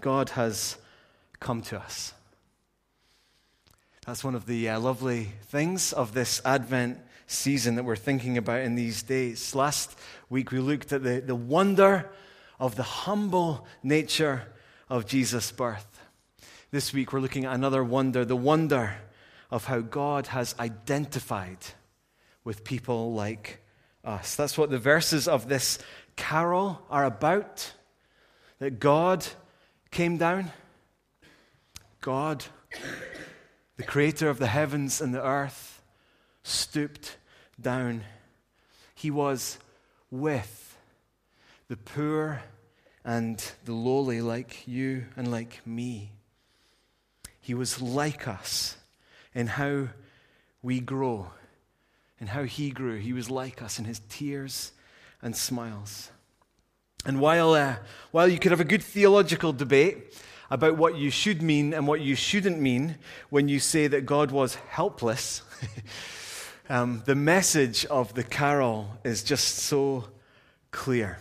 God has come to us. That's one of the lovely things of this Advent season that we're thinking about in these days. Last week we looked at the wonder of the humble nature of Jesus' birth. This week we're looking at another wonder, the wonder of how God has identified with people like us. That's what the verses of this carol are about, that God came down. God, the creator of the heavens and the earth, stooped down. He was with the poor and the lowly like you and like me. He was like us in how we grow, in how he grew. He was like us in his tears and smiles. And while you could have a good theological debate about what you should mean and what you shouldn't mean when you say that God was helpless, the message of the carol is just so clear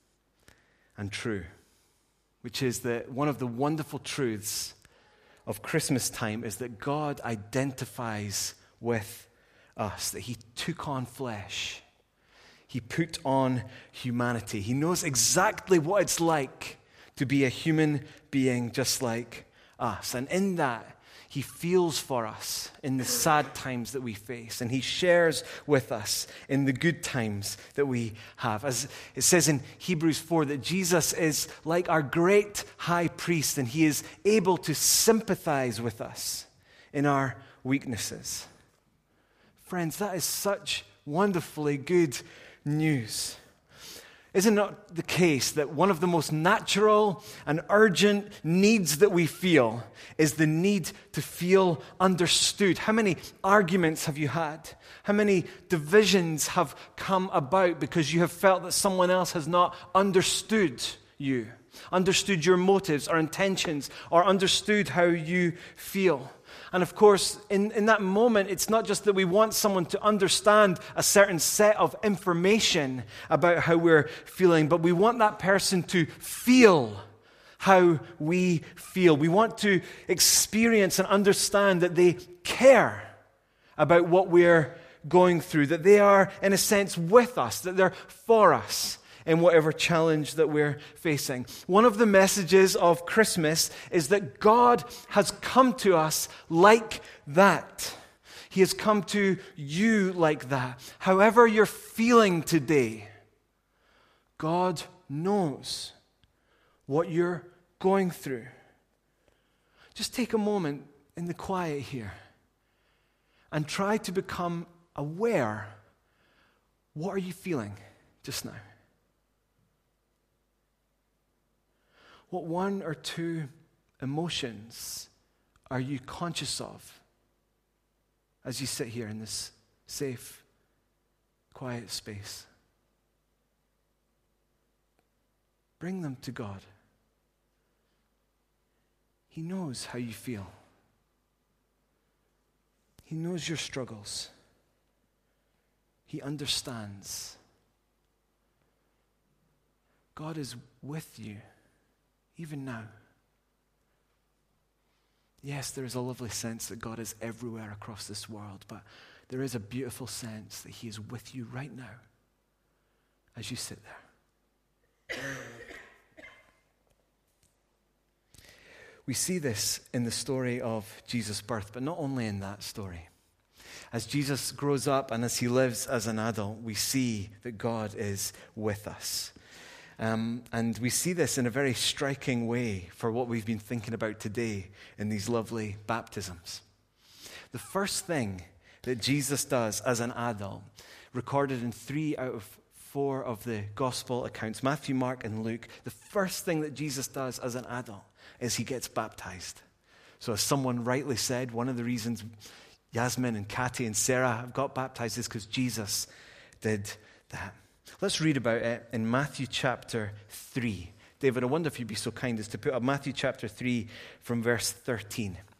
and true, which is that one of the wonderful truths of Christmas time is that God identifies with us, that he took on flesh. He put on humanity. He knows exactly what it's like to be a human being just like us. And in that, he feels for us in the sad times that we face. And he shares with us in the good times that we have. As it says in Hebrews 4 that Jesus is like our great high priest, and he is able to sympathize with us in our weaknesses. Friends, that is such wonderfully good news. Is it not the case that one of the most natural and urgent needs that we feel is the need to feel understood? How many arguments have you had? How many divisions have come about because you have felt that someone else has not understood you, understood your motives or intentions, or understood how you feel? And of course, in that moment, it's not just that we want someone to understand a certain set of information about how we're feeling, but we want that person to feel how we feel. We want to experience and understand that they care about what we're going through, that they are, in a sense, with us, that they're for us in whatever challenge that we're facing. One of the messages of Christmas is that God has come to us like that. He has come to you like that. However you're feeling today, God knows what you're going through. Just take a moment in the quiet here and try to become aware. What are you feeling just now? What one or two emotions are you conscious of as you sit here in this safe, quiet space? Bring them to God. He knows how you feel. He knows your struggles. He understands. God is with you. Even now. Yes, there is a lovely sense that God is everywhere across this world, but there is a beautiful sense that he is with you right now as you sit there. We see this in the story of Jesus' birth, but not only in that story. As Jesus grows up and as he lives as an adult, we see that God is with us. And we see this in a very striking way for what we've been thinking about today in these lovely baptisms. The first thing that Jesus does as an adult, recorded in 3 out of 4 of the gospel accounts, Matthew, Mark, and Luke, the first thing that Jesus does as an adult is he gets baptized. So as someone rightly said, one of the reasons Yasmin and Kathy and Sarah have got baptized is because Jesus did that. Let's read about it in Matthew chapter 3. David, I wonder if you'd be so kind as to put up Matthew chapter 3 from verse 13.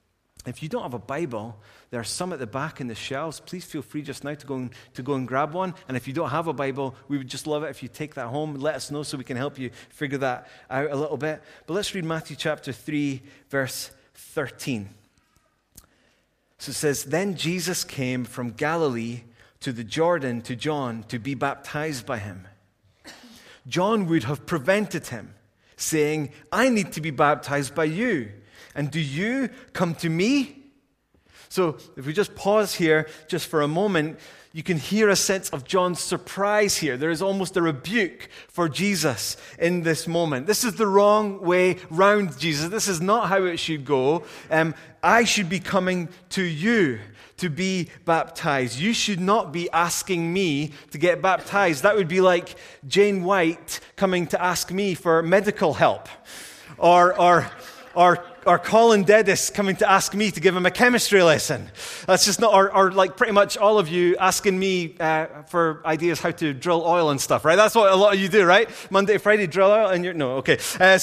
If you don't have a Bible, there are some at the back in the shelves. Please feel free just now to go and grab one. And if you don't have a Bible, we would just love it if you take that home and let us know so we can help you figure that out a little bit. But let's read Matthew chapter 3, verse 13. So it says, "Then Jesus came from Galilee to the Jordan to John to be baptized by him. John would have prevented him, saying, 'I need to be baptized by you, and do you come to me?'" So if we just pause here just for a moment, you can hear a sense of John's surprise here. There is almost a rebuke for Jesus in this moment. This is the wrong way round, Jesus. This is not how it should go. I should be coming to you to be baptized. You should not be asking me to get baptized. That would be like Jane White coming to ask me for medical help. Or Colin Dedis coming to ask me to give him a chemistry lesson. That's just not, or like pretty much all of you asking me for ideas how to drill oil and stuff, right? That's what a lot of you do, right? Monday to Friday, drill oil, and okay.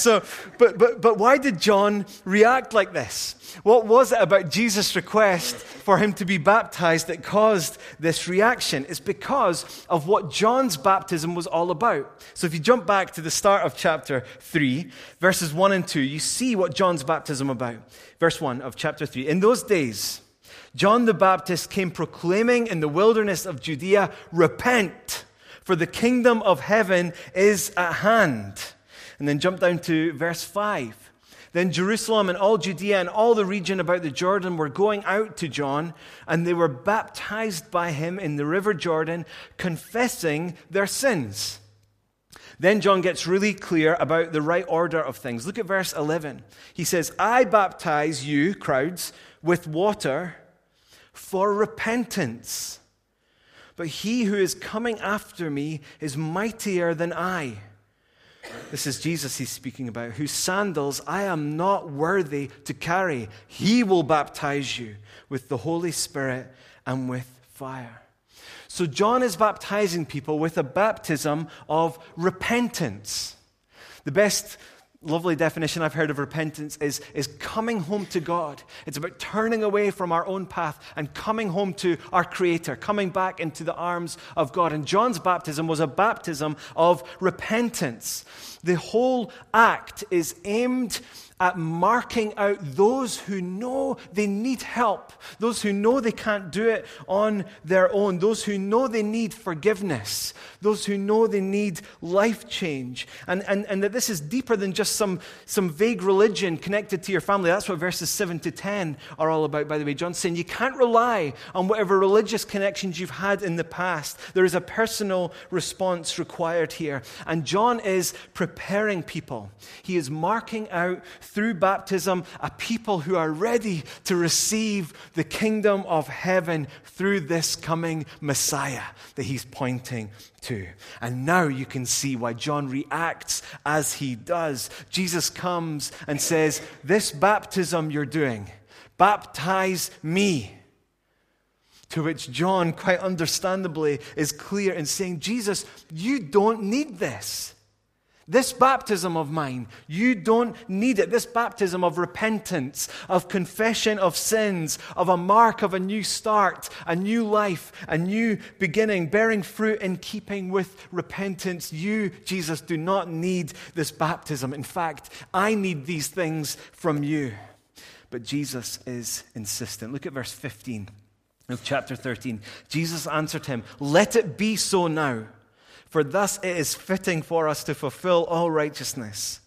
But why did John react like this? What was it about Jesus' request for him to be baptized that caused this reaction? It's because of what John's baptism was all about. So if you jump back to the start of chapter 3, verses 1 and 2, you see what John's baptism about. Verse 1 of chapter 3. "In those days, John the Baptist came proclaiming in the wilderness of Judea, 'Repent, for the kingdom of heaven is at hand.'" And then jump down to verse 5. "Then Jerusalem and all Judea and all the region about the Jordan were going out to John, and they were baptized by him in the river Jordan, confessing their sins." Then John gets really clear about the right order of things. Look at verse 11. He says, "I baptize you, crowds, with water for repentance. But he who is coming after me is mightier than I." This is Jesus he's speaking about, "whose sandals I am not worthy to carry. He will baptize you with the Holy Spirit and with fire." So John is baptizing people with a baptism of repentance. The best lovely definition I've heard of repentance is coming home to God. It's about turning away from our own path and coming home to our Creator, coming back into the arms of God. And John's baptism was a baptism of repentance. The whole act is aimed at marking out those who know they need help, those who know they can't do it on their own, those who know they need forgiveness, those who know they need life change, and that this is deeper than just some vague religion connected to your family. That's what verses 7 to 10 are all about, by the way. John's saying you can't rely on whatever religious connections you've had in the past. There is a personal response required here. And John is preparing people. He is marking out through baptism a people who are ready to receive the kingdom of heaven through this coming Messiah that he's pointing to. And now you can see why John reacts as he does. Jesus comes and says, "This baptism you're doing, baptize me." To which John, quite understandably, is clear in saying, "Jesus, you don't need this. This baptism of mine, you don't need it. This baptism of repentance, of confession of sins, of a mark of a new start, a new life, a new beginning, bearing fruit in keeping with repentance. You, Jesus, do not need this baptism. In fact, I need these things from you." But Jesus is insistent. Look at verse 15 of chapter 13. Jesus answered him, "Let it be so now. For thus it is fitting for us to fulfill all righteousness."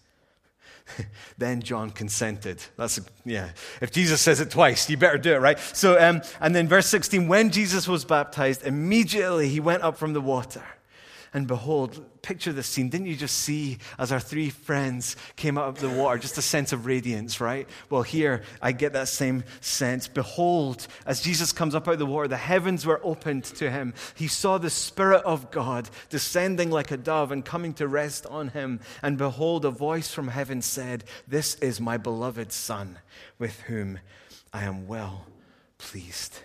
Then John consented. If Jesus says it twice, you better do it, right? So, and then verse 16, "When Jesus was baptized, immediately he went up from the water. And behold," picture this scene. Didn't you just see as our three friends came out of the water, just a sense of radiance, right? Well, here I get that same sense. "Behold, as Jesus comes up out of the water, the heavens were opened to him. He saw the Spirit of God descending like a dove and coming to rest on him. And behold, a voice from heaven said, 'This is my beloved Son, with whom I am well pleased.'"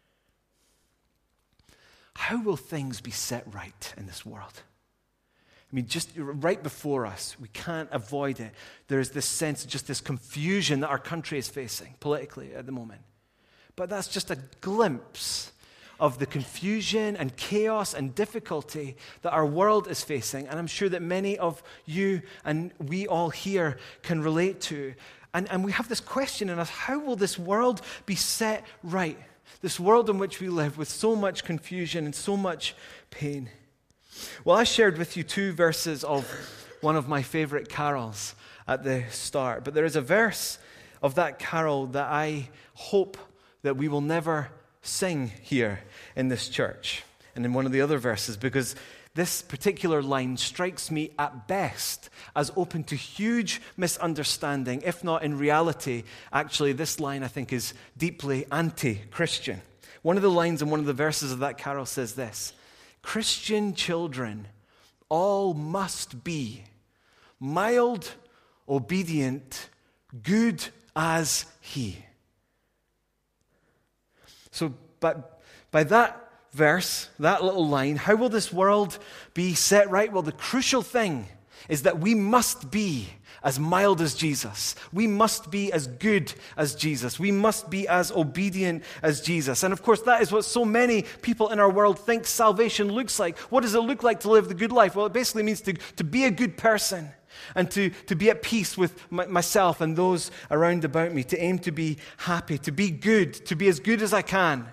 How will things be set right in this world? mean, just right before us, we can't avoid it. There's this sense, just this confusion that our country is facing politically at the moment. But that's just a glimpse of the confusion and chaos and difficulty that our world is facing. And I'm sure that many of you and we all here can relate to. And we have this question in us, how will this world be set right? This world in which we live with so much confusion and so much pain. Well, I shared with you 2 verses of one of my favorite carols at the start. But there is a verse of that carol that I hope that we will never sing here in this church and in one of the other verses, because this particular line strikes me at best as open to huge misunderstanding, if not in reality. Actually, this line I think is deeply anti-Christian. One of the lines in one of the verses of that carol says this: Christian children all must be mild, obedient, good as he. So, but by that verse, that little line, how will this world be set right? Well, the crucial thing is that we must be as mild as Jesus. We must be as good as Jesus. We must be as obedient as Jesus. And of course, that is what so many people in our world think salvation looks like. What does it look like to live the good life? Well, it basically means to be a good person and to be at peace with myself and those around about me, to aim to be happy, to be good, to be as good as I can.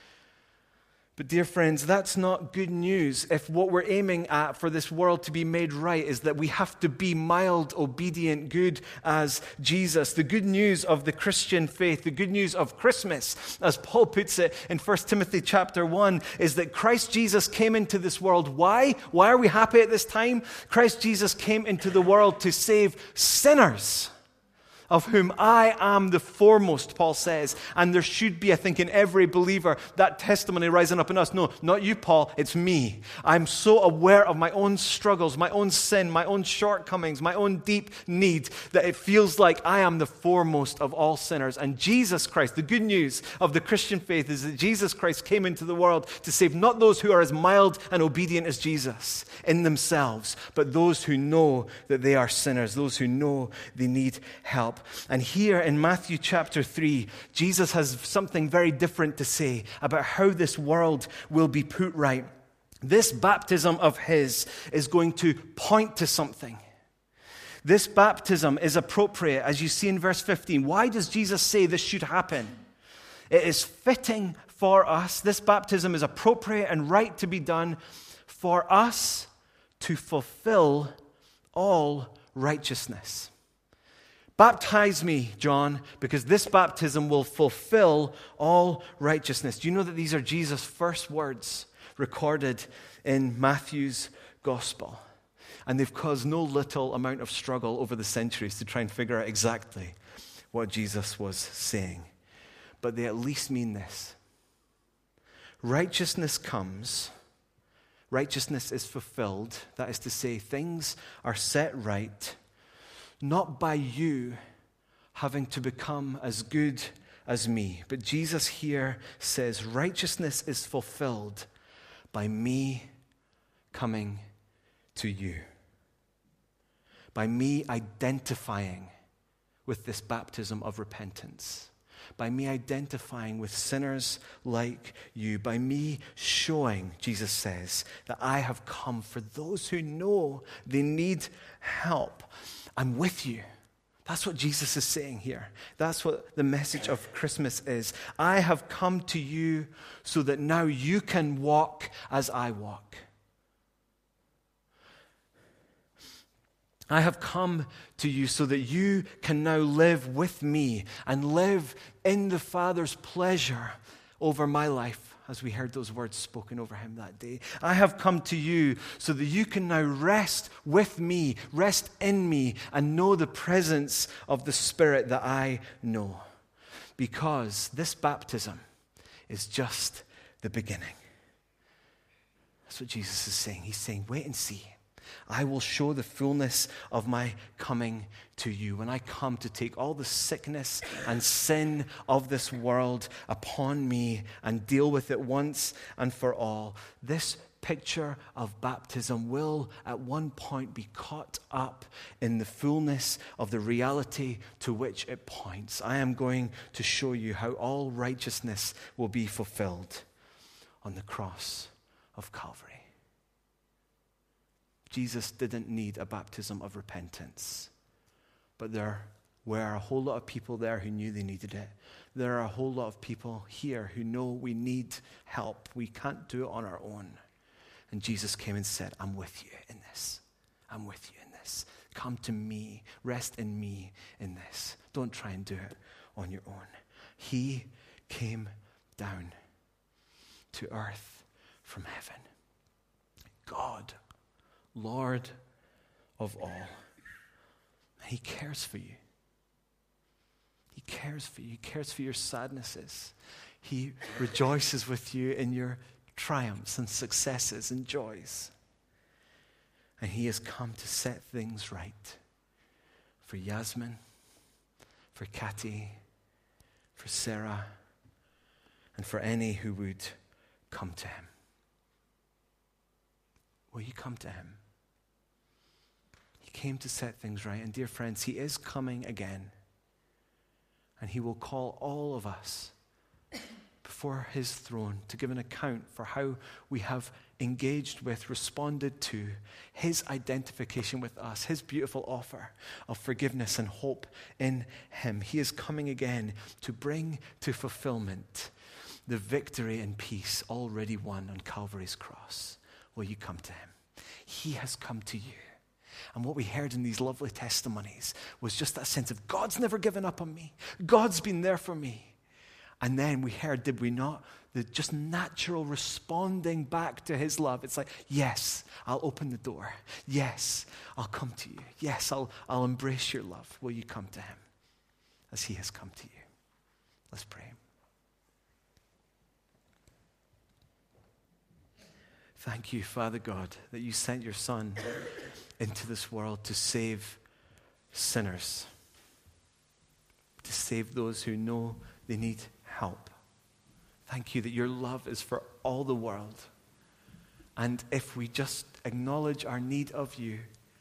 But dear friends, that's not good news if what we're aiming at for this world to be made right is that we have to be mild, obedient, good as Jesus. The good news of the Christian faith, the good news of Christmas, as Paul puts it in 1 Timothy chapter 1, is that Christ Jesus came into this world. Why? Why are we happy at this time? Christ Jesus came into the world to save sinners, of whom I am the foremost, Paul says. And there should be, I think, in every believer, that testimony rising up in us. No, not you, Paul, it's me. I'm so aware of my own struggles, my own sin, my own shortcomings, my own deep need, that it feels like I am the foremost of all sinners. And Jesus Christ, the good news of the Christian faith is that Jesus Christ came into the world to save not those who are as mild and obedient as Jesus in themselves, but those who know that they are sinners, those who know they need help. And here in Matthew chapter 3, Jesus has something very different to say about how this world will be put right. This baptism of his is going to point to something. This baptism is appropriate, as you see in verse 15. Why does Jesus say this should happen? It is fitting for us. This baptism is appropriate and right to be done for us to fulfill all righteousness. Baptize me, John, because this baptism will fulfill all righteousness. Do you know that these are Jesus' first words recorded in Matthew's gospel? And they've caused no little amount of struggle over the centuries to try and figure out exactly what Jesus was saying. But they at least mean this. Righteousness comes, righteousness is fulfilled, that is to say, things are set right, not by you having to become as good as me. But Jesus here says righteousness is fulfilled by me coming to you. By me identifying with this baptism of repentance. By me identifying with sinners like you. By me showing, Jesus says, that I have come for those who know they need help. I'm with you. That's what Jesus is saying here. That's what the message of Christmas is. I have come to you so that now you can walk as I walk. I have come to you so that you can now live with me and live in the Father's pleasure over my life, as we heard those words spoken over him that day. I have come to you so that you can now rest with me, rest in me, and know the presence of the Spirit that I know. Because this baptism is just the beginning. That's what Jesus is saying. He's saying, wait and see. I will show the fullness of my coming to you. When I come to take all the sickness and sin of this world upon me and deal with it once and for all, this picture of baptism will at one point be caught up in the fullness of the reality to which it points. I am going to show you how all righteousness will be fulfilled on the cross of Calvary. Jesus didn't need a baptism of repentance, but there were a whole lot of people there who knew they needed it. There are a whole lot of people here who know we need help. We can't do it on our own. And Jesus came and said, I'm with you in this. I'm with you in this. Come to me. Rest in me in this. Don't try and do it on your own. He came down to earth from heaven. God, Lord of all. He cares for you. He cares for you. He cares for your sadnesses. He rejoices with you in your triumphs and successes and joys. And he has come to set things right for Yasmin, for Katty, for Sarah, and for any who would come to him. Will you come to him? He came to set things right. And dear friends, he is coming again. And he will call all of us before his throne to give an account for how we have engaged with, responded to his identification with us, his beautiful offer of forgiveness and hope in him. He is coming again to bring to fulfillment the victory and peace already won on Calvary's cross. Will you come to him? He has come to you. And what we heard in these lovely testimonies was just that sense of God's never given up on me. God's been there for me. And then we heard, did we not, the just natural responding back to his love. It's like, yes, I'll open the door. Yes, I'll come to you. Yes, I'll embrace your love. Will you come to him as he has come to you? Let's pray. Thank you, Father God, that you sent your Son into this world to save sinners, to save those who know they need help. Thank you that your love is for all the world. And if we just acknowledge our need of you,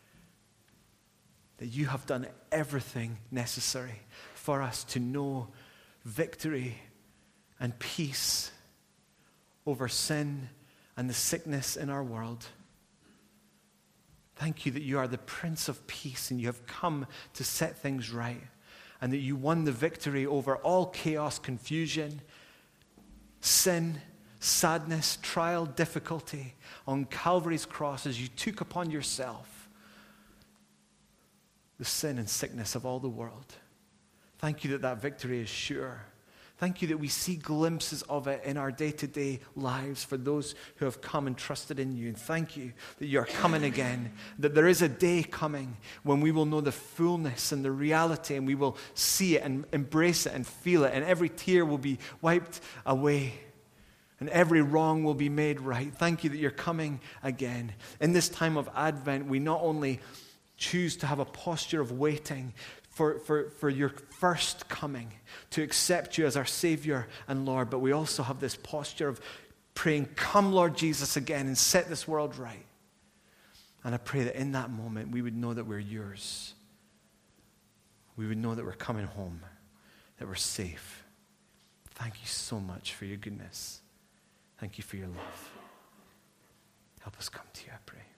that you have done everything necessary for us to know victory and peace over sin and the sickness in our world. Thank you that you are the Prince of Peace and you have come to set things right, and that you won the victory over all chaos, confusion, sin, sadness, trial, difficulty on Calvary's cross as you took upon yourself the sin and sickness of all the world. Thank you that that victory is sure. Thank you that we see glimpses of it in our day-to-day lives for those who have come and trusted in you. And thank you that you are coming again, that there is a day coming when we will know the fullness and the reality, and we will see it and embrace it and feel it, and every tear will be wiped away, and every wrong will be made right. Thank you that you're coming again. In this time of Advent, we not only choose to have a posture of waiting for your first coming, to accept you as our Savior and Lord, but we also have this posture of praying, come Lord Jesus again and set this world right. And I pray that in that moment we would know that we're yours. We would know that we're coming home, that we're safe. Thank you so much for your goodness. Thank you for your love. Help us come to you, I pray.